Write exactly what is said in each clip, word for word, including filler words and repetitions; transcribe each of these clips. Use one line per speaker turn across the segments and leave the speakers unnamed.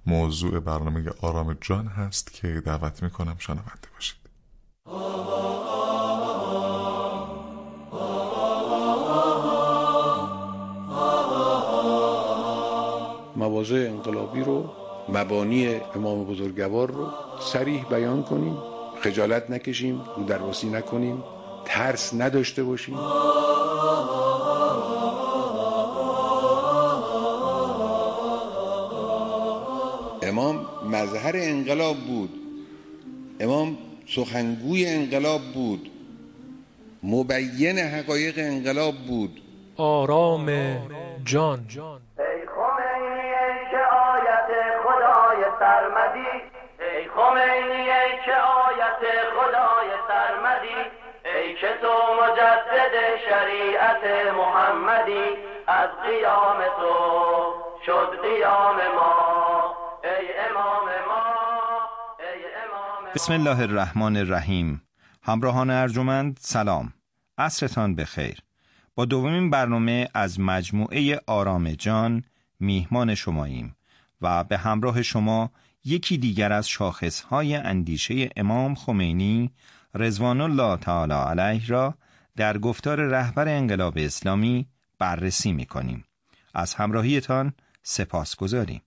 موضوع برنامه آرام جان هست که دعوت میکنم شنونده باشید.
مواضع انقلابی رو، مبانی امام بزرگوار رو صریح بیان کنیم، خجالت نکشیم، رو درواسی نکنیم، ترس نداشته باشیم. امام مظهر انقلاب بود، امام سخنگوی انقلاب بود، مبین حقایق انقلاب بود.
آرام جان.
ای خمینی ای که آیت خدای سرمدی، ای خمینی ای که آیت خدای سرمدی، ای که تو مجدد شریعت محمدی، از قیام تو شد قیام ما، ای امام ما، ای امام ما.
بسم الله الرحمن الرحیم. همراهان ارجمند سلام، عصرتان بخیر. با دومین برنامه از مجموعه آرام جان میهمان شماییم و به همراه شما یکی دیگر از شاخصهای اندیشه امام خمینی رضوان الله تعالی علیه را در گفتار رهبر انقلاب اسلامی بررسی می‌کنیم. از همراهیتان سپاسگزاریم.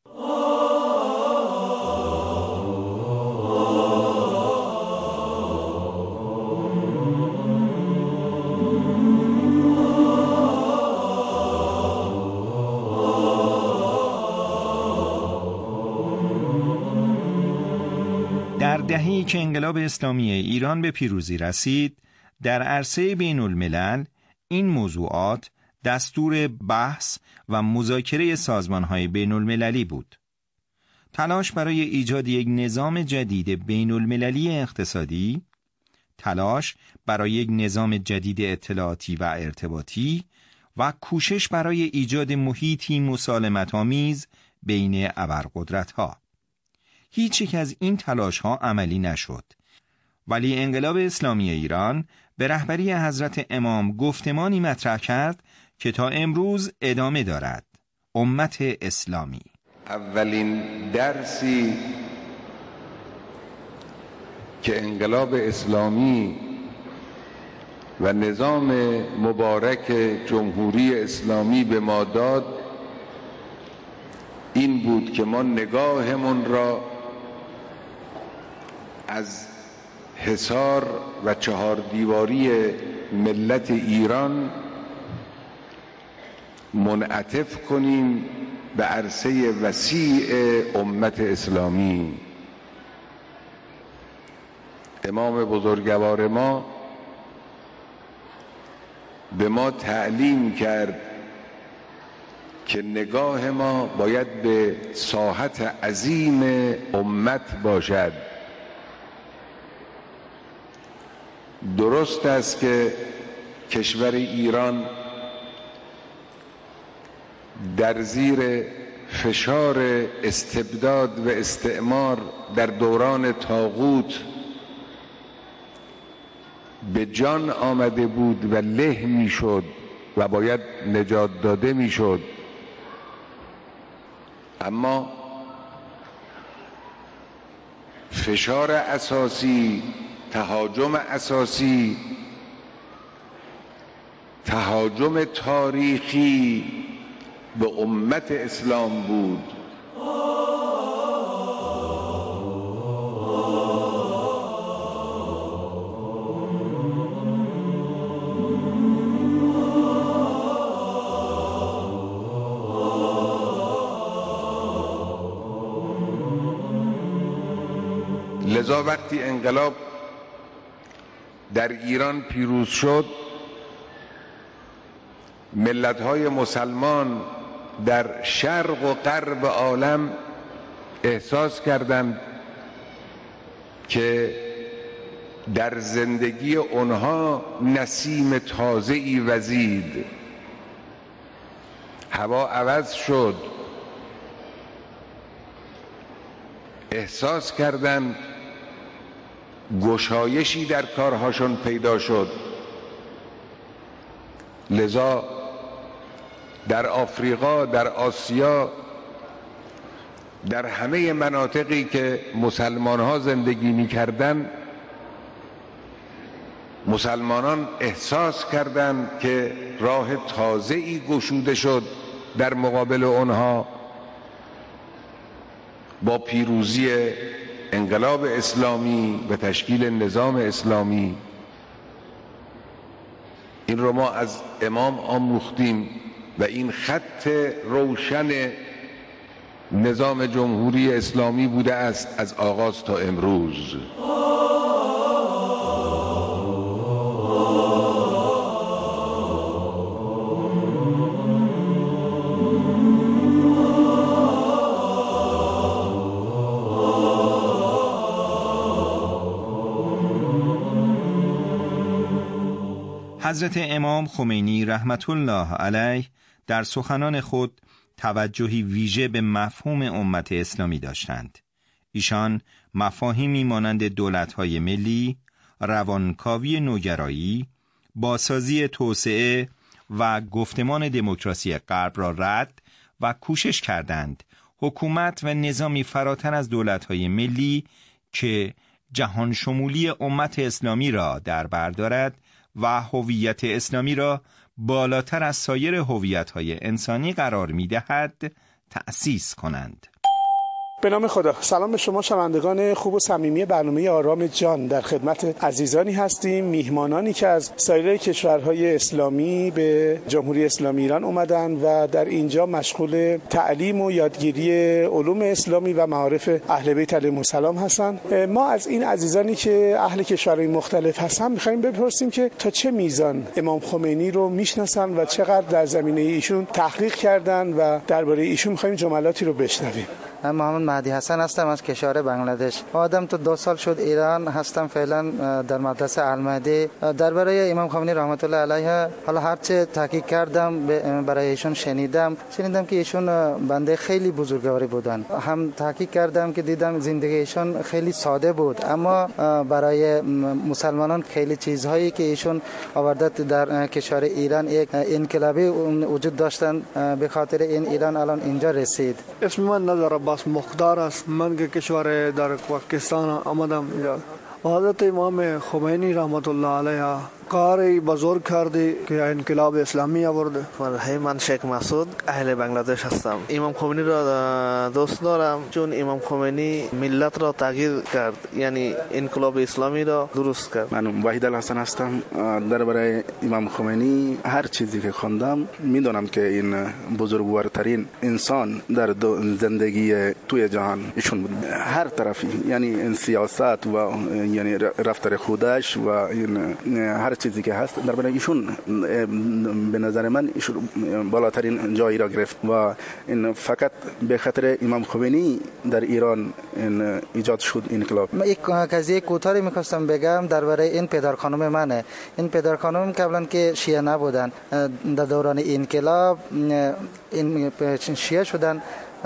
در دهه‌ای که انقلاب اسلامی ایران به پیروزی رسید، در عرصه بین الملل این موضوعات دستور بحث و مذاکره سازمان‌های بین المللی بود. تلاش برای ایجاد یک نظام جدید بین المللی اقتصادی، تلاش برای یک نظام جدید اطلاعاتی و ارتباطی و کوشش برای ایجاد محیطی مسالمت‌آمیز بین ابرقدرت‌ها. هیچ یک از این تلاش ها عملی نشد، ولی انقلاب اسلامی ایران به رهبری حضرت امام گفتمانی مطرح کرد که تا امروز ادامه دارد: امت اسلامی.
اولین درسی که انقلاب اسلامی و نظام مبارک جمهوری اسلامی به ما داد این بود که ما نگاهمون را از حصار و چهار دیواری ملت ایران منعطف کنیم به عرصه وسیع امت اسلامی. امام بزرگوار ما به ما تعلیم کرد که نگاه ما باید به ساحت عظیم امت باشد. درست است که کشور ایران در زیر فشار استبداد و استعمار در دوران طاغوت به جان آمده بود و له می شد و باید نجات داده می شد، اما فشار اساسی، تهاجم اساسی، تهاجم تاریخی به امت اسلام بود. لذا وقتی انقلاب در ایران پیروز شد، ملت‌های مسلمان در شرق و غرب عالم احساس کردند که در زندگی آنها نسیم تازه‌ای وزید، هوا عوض شد، احساس کردند گشایشی در کارهاشون پیدا شد. لذا در آفریقا، در آسیا در همه مناطقی که مسلمان ها زندگی می کردن، مسلمانان احساس کردند که راه تازه‌ای گشوده شد در مقابل آنها. با پیروزی انقلاب اسلامی و تشکیل نظام اسلامی، این رو ما از امام آموختیم و این خط روشن نظام جمهوری اسلامی بوده است از آغاز تا امروز.
حضرت امام خمینی رحمت الله علیه در سخنان خود توجهی ویژه به مفهوم امت اسلامی داشتند. ایشان مفاهیمی مانند دولت‌های ملی، روانکاوی نوگرایی، بازسازی توسعه و گفتمان دموکراسی غرب را رد و کوشش کردند حکومت و نظامی فراتر از دولت‌های ملی که جهان شمولی امت اسلامی را در بر دارد و هویت اسلامی را بالاتر از سایر هویت‌های انسانی قرار می‌دهد تأسیس کنند.
به نام خدا. سلام به شما شنوندگان خوب و صمیمی برنامه آرام جان. در خدمت عزیزانی هستیم، میهمانانی که از سایر کشورهای اسلامی به جمهوری اسلامی ایران اومدن و در اینجا مشغول تعلیم و یادگیری علوم اسلامی و معارف اهل بیت علیهم السلام هستند. ما از این عزیزانی که اهل کشورهای مختلف هستن می‌خوایم بپرسیم که تا چه میزان امام خمینی رو میشناسن و چقدر در زمینه ایشون تحقیق کردن و درباره ایشون می‌خوایم جملاتی رو بشنویم.
من محمد مهدی حسن هستم از کشور بنگلادش. آدم تو دو سال شد ایران هستم، فعلا در مدرسه المهدی. درباره امام خمینی رحمت الله علیه حالا هرچه تحقیق کردم برای ایشون شنیدم شنیدم که ایشون بنده خیلی بزرگواری بودن. هم تحقیق کردم که دیدم زندگی ایشون خیلی ساده بود، اما برای مسلمانان خیلی چیزهایی که ایشون آورده در کشور ایران یک انقلابی وجود داشتن، به خاطر این ایران الان اینجا رسید.
اسم من نظر عباس مختار است. من که کشور در پاکستان آمدم اینجا. حضرت امام خمینی رحمت الله علیه کاری بزرگ کرده که انقلاب اسلامی آورده.
من شیخ مسعود اهل بنگلادش هستم. امام خمینی را دوست دارم چون امام خمینی ملت را تغییر کرد، یعنی انقلاب اسلامی را درست کرد.
من وحید الحسن هستم. درباره امام خمینی هر چیزی که خوندم میدونم که این بزرگوارترین انسان در زندگی توی جهان ایشون بود. هر طرفی، یعنی این سیاست و یعنی رفتار خودش و این هر چیزی که هست درباره ایشون به نظر من ایشون بالاترین جایی را گرفت و این فقط به خاطر امام خمینی در ایران این ایجاد شد انقلاب.
یک قضیه کوتاهی می‌خواستم بگم درباره این پدر خانم منه. این پدر خانم قبلا که شیعه نبودن، در دوران انقلاب این شیعه شدن.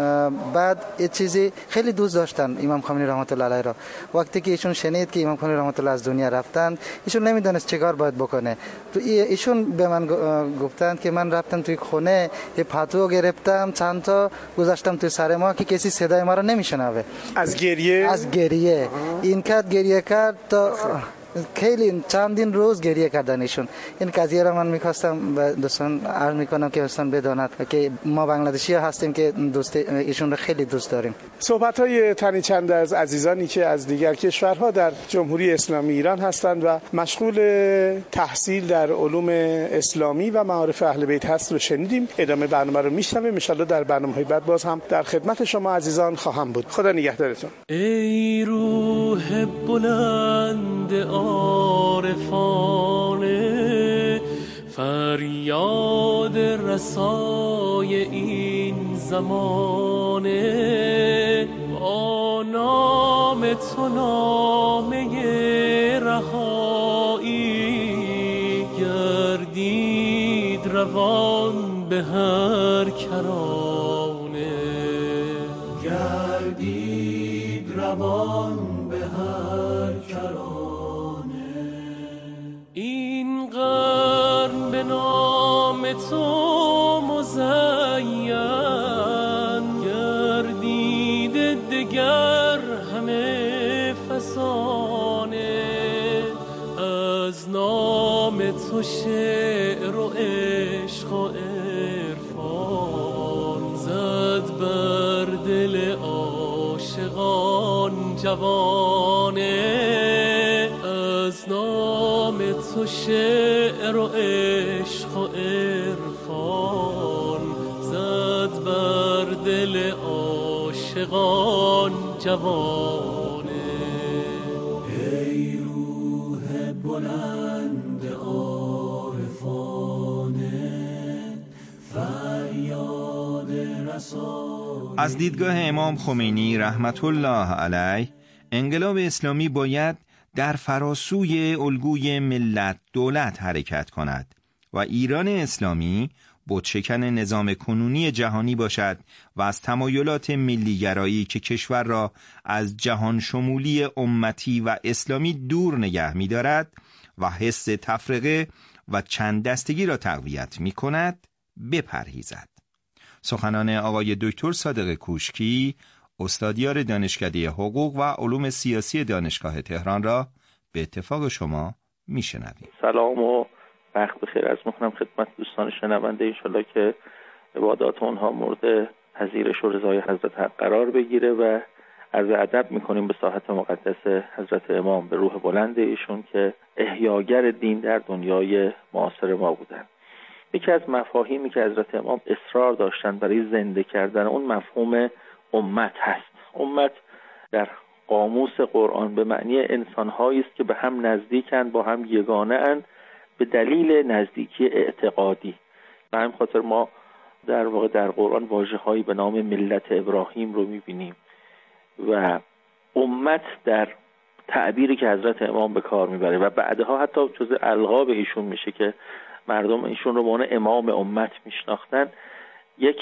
بعد یه چیزی خیلی دوست داشتن امام خمینی رحمت الله علیه را. وقتی که ایشون شنید که امام خمینی رحمت الله از دنیا رفتن، ایشون نمیدونست چیکار باید بکنه. تو ایشون به من گفتند که من رفتم توی خونه، یه پتو گرفتم، چند تا گذاشتم توی سر ما که کسی صدای ما را نمیشنوه.
از گریه
از گریه این کرد گریه کرد تا خیلی چندین روز گریه کردن ایشون. این قضیه را من می‌خواستم به دوستان عرض می‌کنم که دوستان بدانند که ما بنگلادشی هستیم که دوست ایشون را خیلی دوست داریم.
صحبت‌های تنی چند از عزیزانی که از دیگر کشورها در جمهوری اسلامی ایران هستند و مشغول تحصیل در علوم اسلامی و معارف اهل بیت هست رو شنیدیم. ادامه برنامه رو میشنویم. ان شاءالله در برنامه‌های بعد باز هم در خدمت شما عزیزان خواهم بود. خدا نگهدارتون.
ای روح بلند عارفانه، فریاد رسای این زمانه، با نام تو نامه رهایی گردید روان به هر کرانه، گردید روان به هر کرانه. این قرن به نام تو مزین گردید دگر همه فسانه، از نام تو شعر و عشق و عرفان زد بر دل عاشقان جوانه. از نام تو شعر و عشق و عرفان زد بر دل عاشقان جوانه.
ای روح بلند عارفانه، فریاد رسای.
از دیدگاه امام خمینی رحمت الله علیه، انقلاب اسلامی باید در فراسوی الگوی ملت دولت حرکت کند و ایران اسلامی بتشکن نظام کنونی جهانی باشد و از تمایلات ملیگرایی که کشور را از جهان شمولی امتی و اسلامی دور نگه می دارد و حس تفرقه و چند دستگی را تقویت می کند بپرهیزد. سخنان آقای دکتر صادق کوشکی، استادیار دانشکده حقوق و علوم سیاسی دانشگاه تهران را به اتفاق شما می شنویم.
سلام و وقت بخیر عرض می‌کنم خدمت دوستان شنونده، انشالله که عبادات اونها مورد پذیرش و رضای حضرت حق قرار بگیره و عرض ادب می‌کنیم به ساحت مقدس حضرت امام، به روح بلند ایشون که احیاگر دین در دنیای معاصر ما بودن. یکی از مفاهیمی که حضرت امام اصرار داشتن برای زنده کردن اون مفهوم امت هست. امت در قاموس قرآن به معنی انسان‌هایی است که به هم نزدیکن، با هم یگانه اند به دلیل نزدیکی اعتقادی. به همین خاطر ما در واقع در قرآن واژه‌هایی به نام ملت ابراهیم رو می‌بینیم و امت در تعبیری که حضرت امام به کار میبره و بعدها حتی جز القاب ایشون میشه که مردم ایشون رو به عنوان امام امت میشناختن، یک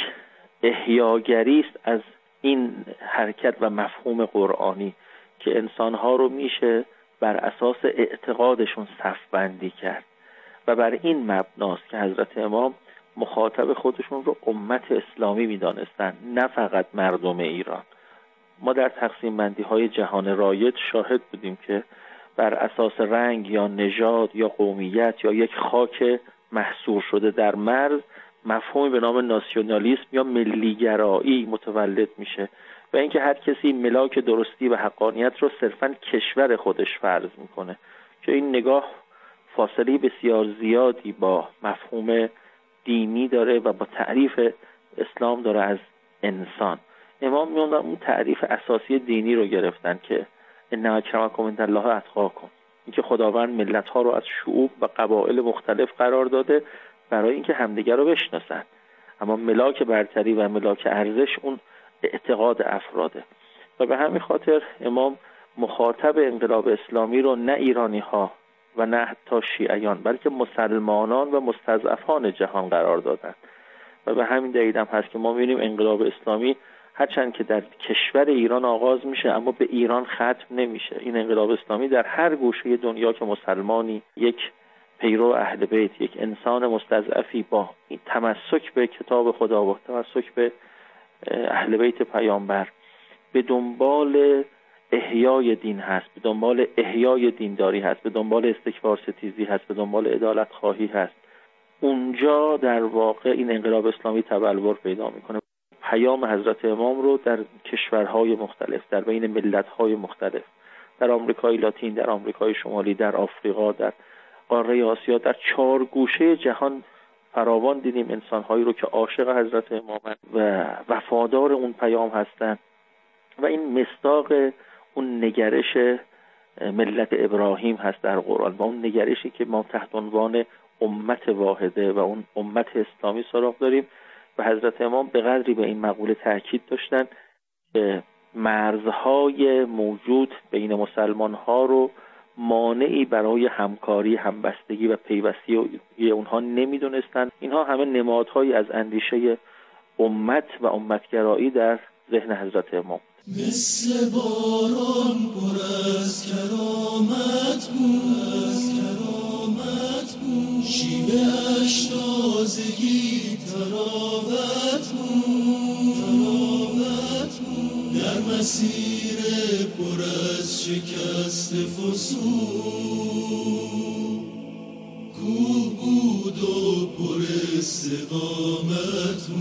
احیاگری است از این حرکت و مفهوم قرآنی که انسان‌ها رو میشه بر اساس اعتقادشون صف بندی کرد و بر این مبناست که حضرت امام مخاطب خودشون رو امت اسلامی میدانستن، نه فقط مردم ایران. ما در تقسیم بندی های جهان رایج شاهد بودیم که بر اساس رنگ یا نژاد یا قومیت یا یک خاک محصور شده در مرز مفهومی به نام ناسیونالیسم یا ملیگرایی متولد میشه و اینکه هر کسی ملاک درستی و حقانیت رو صرفاً کشور خودش فرض میکنه که این نگاه فاصله بسیار زیادی با مفهوم دینی داره و با تعریف اسلام داره از انسان. امام میوندن اون تعریف اساسی دینی رو گرفتن که ان اکرمکم عند الله اتقاکم، اینکه خداوند ملت ها رو از شعوب و قبایل مختلف قرار داده برای اینکه همدیگر رو بشناسن، اما ملاک برتری و ملاک ارزش اون اعتقاد افراده و به همین خاطر امام مخاطب انقلاب اسلامی رو نه ایرانی ها و نه حتی شیعیان بلکه مسلمانان و مستضعفان جهان قرار دادن و به همین دلیل هم هست که ما می‌بینیم انقلاب اسلامی هرچند که در کشور ایران آغاز میشه اما به ایران ختم نمیشه. این انقلاب اسلامی در هر گوشه دنیا که مسلمانی، یک پیرو اهل بیت، یک انسان مستضعفی با تمسک به کتاب خدا و تمسک به اهل بیت پیامبر به دنبال احیای دین هست، به دنبال احیای دینداری هست، به دنبال استکبار ستیزی هست، به دنبال عدالت خواهی هست، اونجا در واقع این انقلاب اسلامی تبلور پیدا میکنه. پیام حضرت امام رو در کشورهای مختلف، در بین ملت‌های مختلف، در آمریکای لاتین، در آمریکای شمالی، در آفریقا، در قاره آسیا، در چهار گوشه جهان فراوان دیدیم انسان‌هایی رو که عاشق حضرت امامند و وفادار اون پیام هستند و این مصداق اون نگرش ملت ابراهیم هست در قرآن و اون نگرشی که ما تحت عنوان امت واحده و اون امت اسلامی سراغ داریم و حضرت امام به قدری به این مقوله تاکید داشتن که مرزهای موجود بین مسلمان‌ها رو مانعی برای همکاری، همبستگی و پیوستی اونها نمیدونستن. اینها همه نمادهایی از اندیشه امت و امتگرایی در ذهن حضرت امام.
مثل باران پر از کرامت بود، کرامت بود، شیوه اش تازگی تراوت بود، تراوت بود، در مسیر پر از شکست فسون، کوه بود و پر استقامت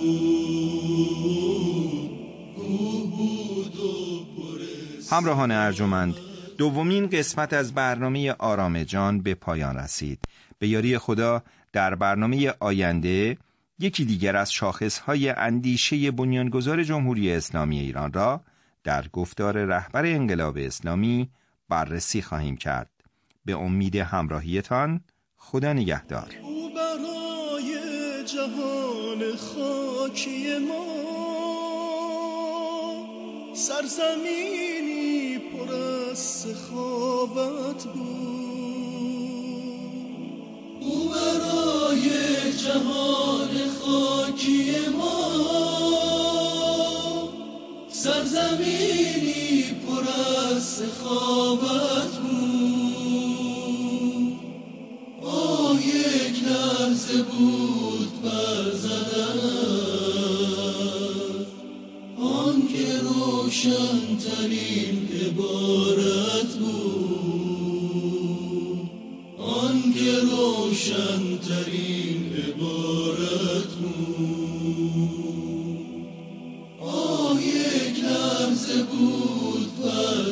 بود، کوه بود و پر استقامت.
همراهان ارجمند، دومین قسمت از برنامه آرام جان به پایان رسید. به یاری خدا در برنامه آینده یکی دیگر از شاخصهای اندیشه بنیانگذار جمهوری اسلامی ایران را در گفتار رهبر انقلاب اسلامی بررسی خواهیم کرد. به امید همراهیتان، خدا نگهدار.
او برای جهان خاکی ما سرزمینی پر از سخاوت بود. او برای جهان خاکی ما سرزمینی پر از سخاوت بود. آه یک لحظه بود بر زدن آن که روشن ترین عبارت بود، آن که روشن ترین عبارت بود. آه یک لحظه بود بر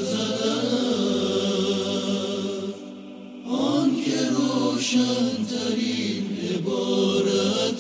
زدن آن که روشن ترین عبارت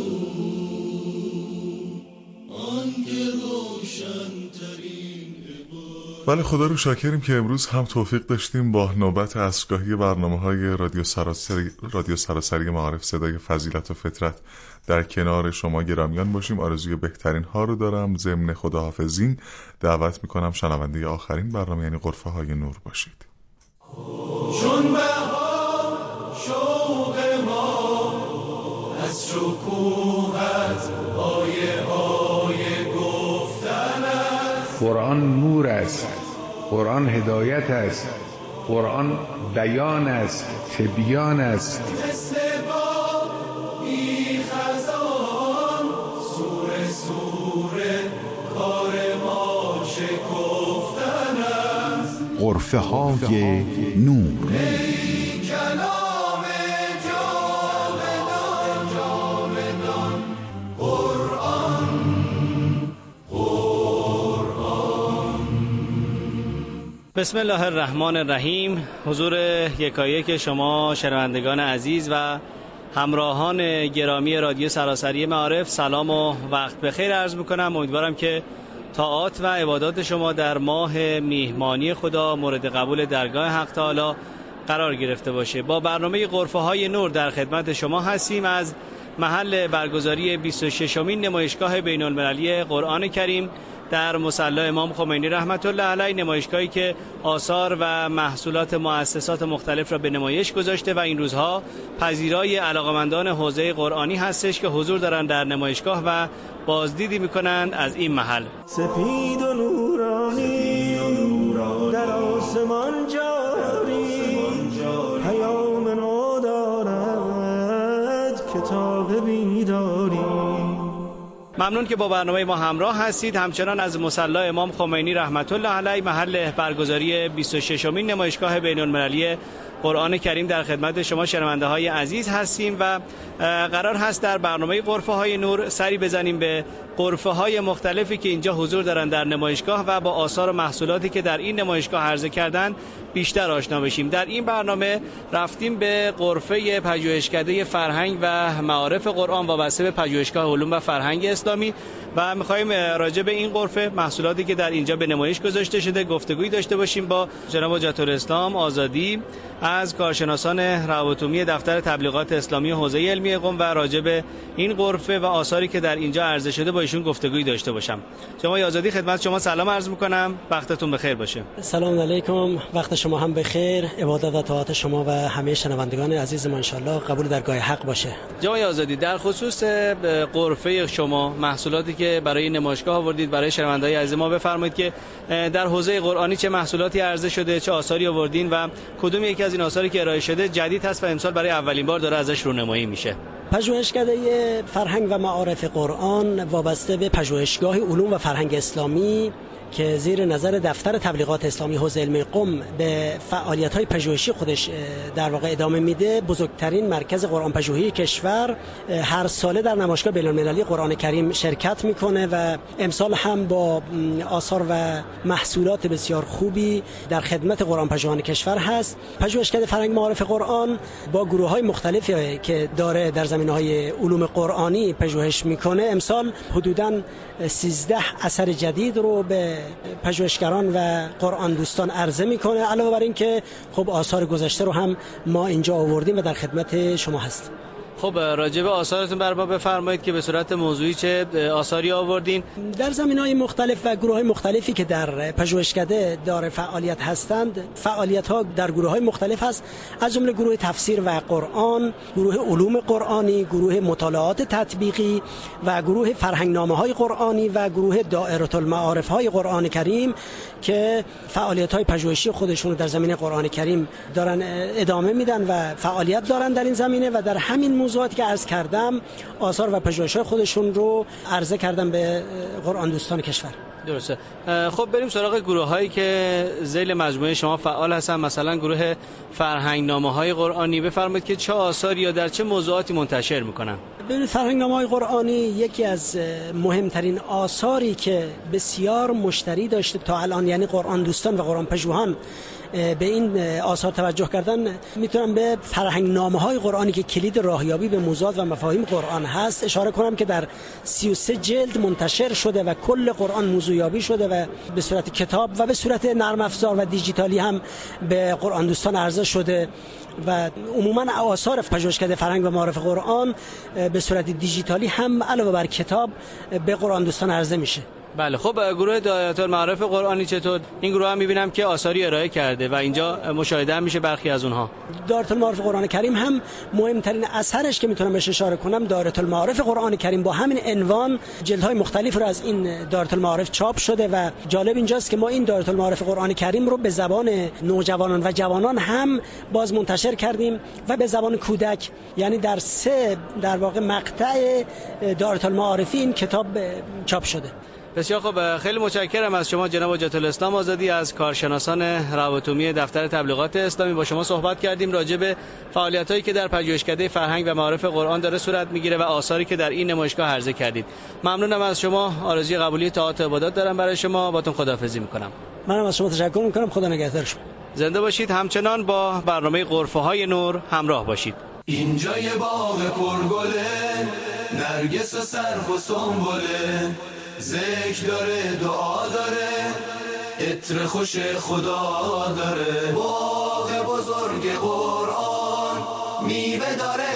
بود، آن که روشن ترین عبارت.
بله، خدا رو شاکریم که امروز هم توفیق داشتیم با نوبت عصرگاهی برنامه‌های رادیو سراسری رادیو سراسری معارف صدای فضیلت و فطرت در کنار شما گرامیان باشیم. آرزوی بهترین ها رو دارم. ضمن خداحافظین دعوت میکنم شنونده آخرین برنامه یعنی غرفه های نور باشید.
چون بهار شوق ما از شکوهت آیه آیه گفتن است.
قرآن نور است، قرآن هدایت است، قرآن بیان است، تبیان است.
مثل باد بی خزان سوره سوره کار ما شکفتن است.
غرفه های نور.
ای کلام جاودان جاودان قرآن قرآن.
بسم الله الرحمن الرحیم. حضور یکایک شما شنوندگان عزیز و همراهان گرامی رادیو سراسری معارف سلام و وقت بخیر عرض میکنم. امیدوارم که طاعات و عبادات شما در ماه میهمانی خدا مورد قبول درگاه حق تعالی قرار گرفته باشه. با برنامه غرفه های نور در خدمت شما هستیم از محل برگزاری بیست و ششمین نمایشگاه بین المللی قرآن کریم در مصلی امام خمینی رحمت الله علیه، نمایشگاهی که آثار و محصولات مؤسسات مختلف را به نمایش گذاشته و این روزها پذیرای علاقمندان حوزه قرآنی هستش که حضور دارند در نمایشگاه و بازدیدی میکنند از این محل.
سپید و نورانی در آسمان جاری پیام نو دارد کتاب بیداری.
ممنون که با برنامه ما همراه هستید. همچنان از مصلی امام خمینی رحمت الله علیه، محل برگزاری بیست و ششمین نمایشگاه بین المللی قرآن کریم در خدمت شما شنونده های عزیز هستیم و قرار هست در برنامه غرفه های نور سری بزنیم به غرفه های مختلفی که اینجا حضور دارن در نمایشگاه و با آثار و محصولاتی که در این نمایشگاه عرضه کردن بیشتر آشنا بشیم. در این برنامه رفتیم به غرفه پژوهشکده فرهنگ و معارف قرآن وابسته به پژوهشگاه علوم و فرهنگ اسلامی و می‌خوایم راجع به این غرفه محصولاتی که در اینجا به نمایش گذاشته شده گفتگویی داشته باشیم با جناب حجت الاسلام آزادی از کارشناسان روابط عمومی دفتر تبلیغات اسلامی حوزه علمی قم و راجع به این غرفه و آثاری که در اینجا عرضه شده با ایشون گفتگویی داشته باشم. جناب آزادی خدمت شما سلام عرض می‌کنم. وقتتون بخیر باشه.
سلام علیکم. وقت شما هم بخیر. عبادت و طاعت شما و همه شنوندگان عزیز ما ان شاء الله قبول درگاه حق باشه.
جناب آزادی در خصوص غرفه شما محصولاتی که برای نمایشگاه آوردید برای شنوندگان عزیز ما بفرمایید که در حوزه قرآنی چه محصولاتی عرضه شده، چه آثاری آوردین و کدوم یکی از این آثاری که ارائه شده جدید هست و امسال برای اولین بار داره ازش رونمایی میشه؟
پژوهشکده فرهنگ و معارف قرآن وابسته به پژوهشگاه علوم و فرهنگ اسلامی که زیر نظر دفتر تبلیغات اسلامی حوزه علمی قم به فعالیت‌های پژوهشی خودش در واقع ادامه میده، بزرگترین مرکز قرآن پژوهی کشور، هر ساله در نمایشگاه بین‌المللی قرآن کریم شرکت میکنه و امسال هم با آثار و محصولات بسیار خوبی در خدمت قرآن پژوهان کشور هست. پژوهشکده فرهنگ معارف قرآن با گروه‌های مختلفی که داره در زمینه‌های علوم قرآنی پژوهش میکنه، امسال حدوداً سیزده اثر جدید رو به پژوهشگران و قرآن دوستان عرضه میکنه. علاوه بر این که خب آثار گذشته رو هم ما اینجا آوردیم و در خدمت شما هستیم.
خب راجع به آثارتون بر ما بفرمایید که به صورت موضوعی چه آثاری آوردین؟
در زمینه‌های مختلف و گروه‌های مختلفی که در پژوهشکده داره فعالیت هستند، فعالیت‌ها در گروه‌های مختلف هست، از جمله گروه تفسیر و قرآن، گروه علوم قرآنی، گروه مطالعات تطبیقی و گروه فرهنگنامه‌های قرآنی و گروه دائره المعارف‌های قرآن کریم که فعالیت‌های پژوهشی خودشون رو در زمینه قرآن کریم دارن ادامه میدن و فعالیت دارن در این زمینه و در همین موضوعاتی که عرض کردم آثار و پژوهش‌های خودشون رو عرضه کردم به قرآن دوستان کشور.
درسته. خب بریم سراغ گروه‌هایی که ذیل مجموعه شما فعال هستن. مثلا گروه فرهنگنامه‌های قرآنی، بفرمایید که چه آثاری یا در چه موضوعاتی منتشر می‌کنن؟
ببینید فرهنگنامه‌های قرآنی یکی از مهمترین آثاری که بسیار مشتری داشته تا الان، یعنی قرآن دوستان و قرآن پژوهان به این آثار توجه کردن، میتونم به فرهنگنامه‌های قرآنی که کلید راهیابی به موضوعات و مفاهیم قرآن هست اشاره کنم که در سی و سه جلد منتشر شده و کل قرآن موضوعیابی شده و به صورت کتاب و به صورت نرم افزار و دیجیتالی هم به قرآن دوستان عرضه شده و عموما آثار پژوهشکده فرهنگ و معارف قرآن به صورت دیجیتالی هم علاوه بر کتاب به قرآن دوستان عرضه میشه.
بله. خب گروه دائره المعارف قرآنی چطور؟ این گروه هم میبینم که آثاری ارائه کرده و اینجا مشاهده هم میشه برخی از اونها.
دائره المعارف قرآن کریم هم مهمترین اثرش که میتونم بهش اشاره کنم، دائره المعارف قرآن کریم با همین عنوان جلدهای مختلف رو از این دائره المعارف چاپ شده و جالب اینجاست که ما این دائره المعارف قرآن کریم رو به زبان نوجوانان و جوانان هم باز منتشر کردیم و به زبان کودک، یعنی در سه در واقع مقطع دائره المعارفی این کتاب چاپ شده.
بسیار خوب. خیلی متشکرم از شما جناب حجت الاسلام آزادی از کارشناسان روابط عمومی دفتر تبلیغات اسلامی. با شما صحبت کردیم راجع به فعالیتایی که در پژوهشکده فرهنگ و معارف قرآن داره صورت میگیره و آثاری که در این نمایشگاه عرضه کردید. ممنونم از شما. آرزوی قبولی طاعات و عبادات دارم برای شما. باتون خداحافظی میکنم.
منم از شما تشکر میکنم. خدا نگهدار شما.
زنده باشید. همچنان با برنامه غرفه‌های نور همراه باشید.
اینجا یه باغ پرگله، نرگس و سرو و سنبله، ذکر داره، دعا داره، عطر خوش خدا داره. باغ بزرگ قرآن میوه داره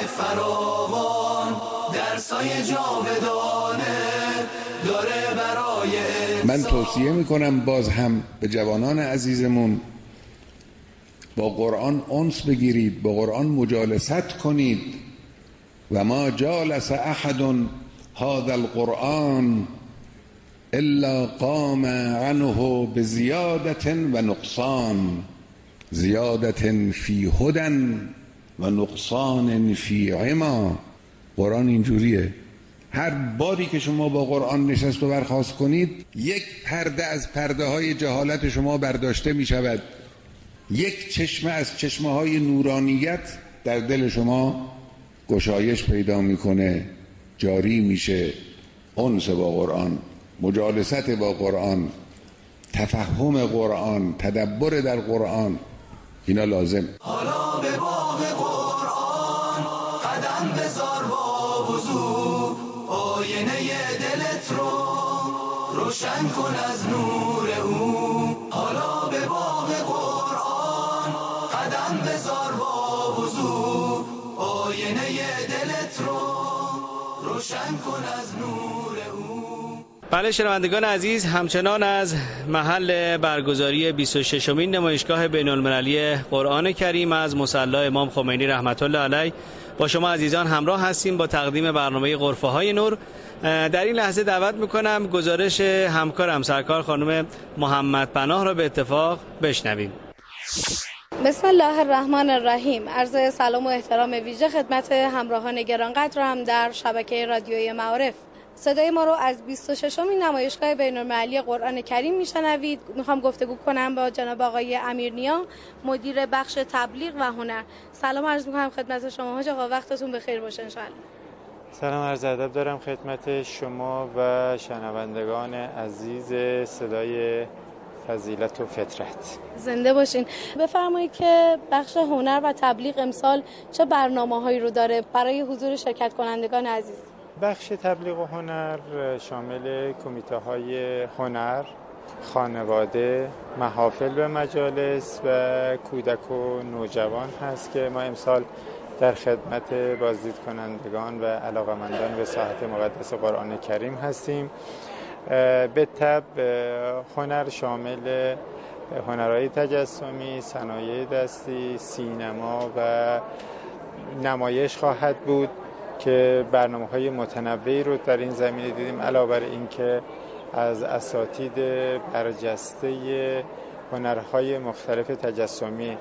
فراوان، درسای جاودانه داره برای
من توصیه میکنم باز هم به جوانان عزیزمون با قرآن انس بگیرید، با قرآن مجالست کنید. و ما جالس احد هذا القرآن الا قام عنه بزیادت و نقصان، زیادت فی هدى و نقصان فی عما. قرآن اینجوریه، هر باری که شما با قرآن نشست و برخاست کنید یک پرده از پرده های جهالت شما برداشته می شود، یک چشمه از چشمه های نورانیت در دل شما گشایش پیدا میکنه، جاری میشه. انس با قرآن، مجالست با قرآن، تفهم قرآن، تدبر در قرآن، اینا لازم.
حالا به باغ قرآن قدم بذار با وضو، آینه دلت رو روشن کن از نور او. حالا به باغ قرآن قدم بذار با وضو، آینه دلت رو روشن کن از نور او.
بله شنوندگان عزیز، همچنان از محل برگزاری بیست و ششمین نمایشگاه بین‌المللی قرآن کریم از مصلی امام خمینی رحمت الله علیه با شما عزیزان همراه هستیم با تقدیم برنامه غرفه‌های نور. در این لحظه دعوت میکنم گزارش همکارم سرکار خانم محمد پناه را به اتفاق بشنویم.
بسم الله الرحمن الرحیم. عرض سلام و احترام ویژه خدمت همراهان گرانقدرم در شبکه رادیوی معارف. صدای ما رو از بیست و ششمین نمایشگاه بین‌المللی قرآن کریم میشنوید. میخوام گفتگو کنم با جناب آقای امیرنیا، مدیر بخش تبلیغ و هنر. سلام عرض میکنم خدمت شما حاج آقا، وقتتون بخیر باشه ان شاء الله.
سلام عرض ادب دارم خدمت شما و شنوندگان عزیز صدای فضیلت و فطرت.
زنده باشین. بفرمایید که بخش هنر و تبلیغ امسال چه برنامه‌هایی رو داره برای حضور شرکت کنندگان عزیز؟
بخش تبلیغ و هنر شامل کمیته‌های هنر، خانواده، محافل و مجالس و کودک و نوجوان هست که ما امسال در خدمت بازدید کنندگان و علاقمندان به ساحت مقدس قرآن کریم هستیم. به طب هنر شامل هنرهای تجسمی، صنایع دستی، سینما و نمایش خواهد بود که برنامه‌های متنوعی رو در این زمینه دیدیم. علاوه بر این که از اساتید برجسته هنرهای مختلف تجسمی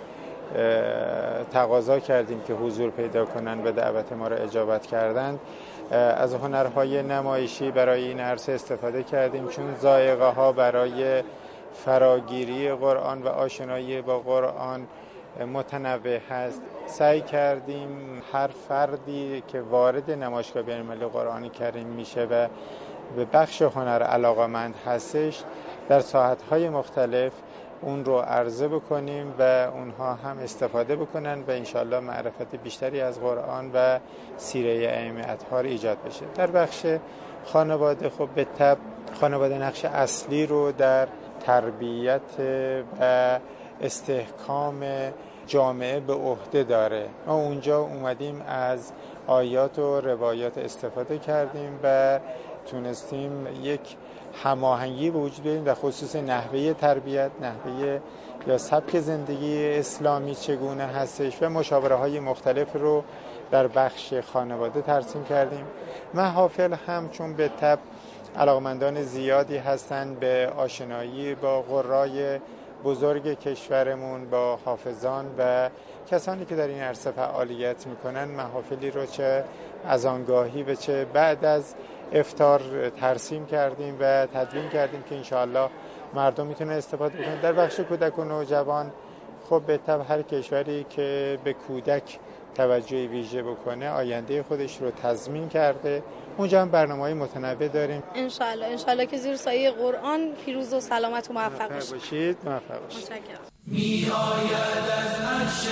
تقاضا کردیم که حضور پیدا کنند و دعوت ما را اجابت کردند. از هنرهای نمایشی برای این عرصه استفاده کردیم چون ذائقه ها برای فراگیری قرآن و آشنایی با قرآن متنوع هست. سعی کردیم هر فردی که وارد نمایشگاه بین‌المللی قرآن کریم میشه و به بخش هنر علاقه‌مند هستش در ساحت‌های مختلف اون رو عرضه بکنیم و اونها هم استفاده بکنن و انشالله معرفت بیشتری از قرآن و سیره ائمه اطهار ایجاد بشه. در بخش خانواده خب به طب خانواده نقش اصلی رو در تربیت و استحکام جامعه به عهده داره. ما اونجا اومدیم از آیات و روایات استفاده کردیم و تونستیم یک هماهنگی به وجود بیاریم در خصوص نحوه تربیت، نحوه یا سبک زندگی اسلامی چگونه هستش و مشاوره های مختلف رو در بخش خانواده ترسیم کردیم. محافل هم چون به طب علاقمندان زیادی هستند به آشنایی با قرای بزرگ کشورمون، با حافظان و کسانی که در این عرصه فعالیت میکنن، محافلی رو چه از آنگاهی و چه بعد از افطار ترسیم کردیم و تدوین کردیم که انشاءالله مردم میتونه استفاده بکنن. در بخش کودک و نوجوان خب به طب هر کشوری که به کودک توجه ویژه بکنه آینده خودش رو تضمین کرده. اونجا هم برنامه‌های متنوع داریم.
انشاءالله انشاءالله که زیر سایه قرآن پیروز و سلامت و موفق
باشید. موفق باشید.
متشکرم.
میآید از عرش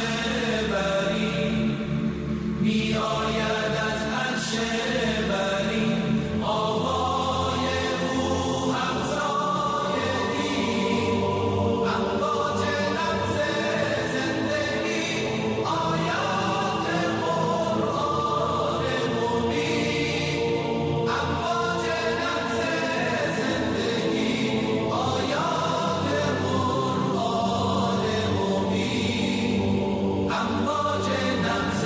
برین، میآید از عرش برین، آوای او افزای دین، امواج لمس زندگی، آیات قرآن مبین، امواج لمس زندگی، آیات قرآن مبین، امواج لمس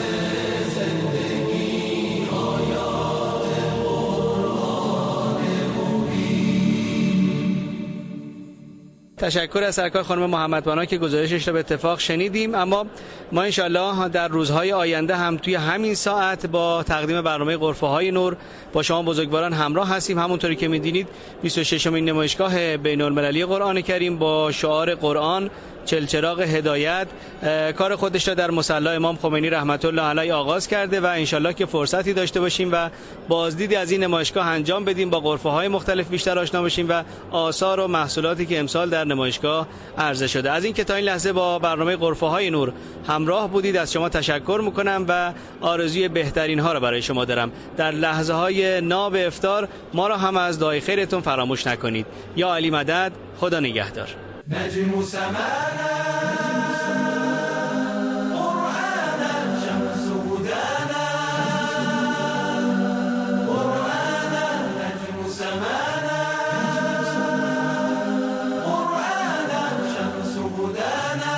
زندگی، آیات قرآن مبین.
تشکر از سرکار خانم محمد بانا که گزارشش را به اتفاق شنیدیم. اما ما انشالله در روزهای آینده هم توی همین ساعت با تقدیم برنامه غرفه های نور با شما بزرگواران همراه هستیم. همونطوری که می‌دونید بیست و ششمین نمایشگاه بین‌المللی قرآن کریم با شعار قرآن چلچراغ هدایت کار خودش را در مصلی امام خمینی رحمت الله علیه آغاز کرده و انشالله که فرصتی داشته باشیم و بازدیدی از این نمایشگاه انجام بدیم، با غرفه های مختلف بیشتر آشنا بشیم و آثار و محصولاتی که امسال در نمایشگاه عرضه شده. از این که تا این لحظه با برنامه غرفه های نور همراه بودید از شما تشکر میکنم و آرزوی بهترین ها را برای شما دارم. در لحظه های ناب افطار ما را هم از دعای خیرتون فراموش نکنید. یا علی مدد، خدا نگهدار.
نجم سمانا قرآنا شمس هدانا قرآنا نجم سمانا قرآنا شمس هدانا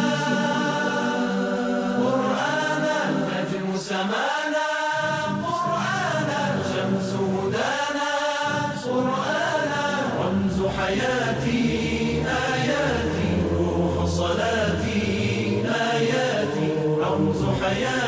قرآنا نجم سمانا قرآنا شمس هدانا قرآنا رمز حياتي صلاتي آياتي رمز حياتي